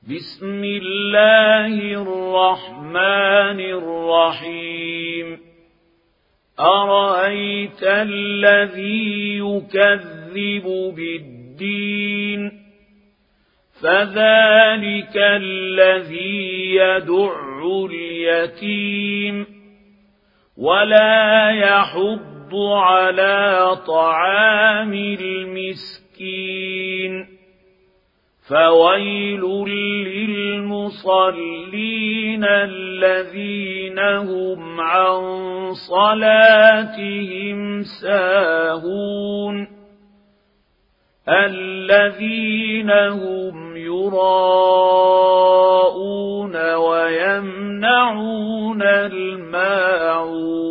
بسم الله الرحمن الرحيم أرأيت الذي يكذب بالدين فذلك الذي يدع اليتيم ولا يحض على طعام المسكين فويل للمصلين الذين هم عن صلاتهم ساهون الذين هم يراءون ويمنعون الماعون